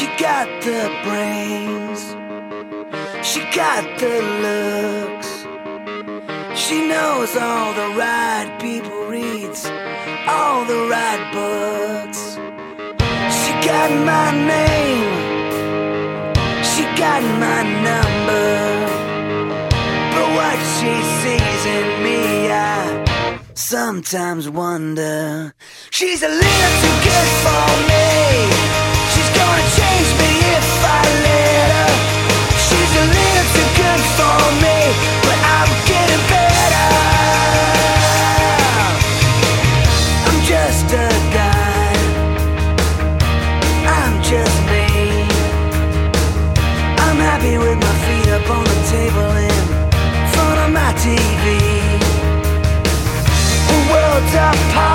She got the brains, she got the looks. She knows all the right people, reads all the right books. She got my name, she got my number. But what she sees in me, I sometimes wonder. She's a little too good for me. She's gonna change me if I let her. She's a little too good for me, but I'm getting better. I'm just a guy, I'm just me. I'm happy with my feet up on the table in front of my TV. Worlds apart.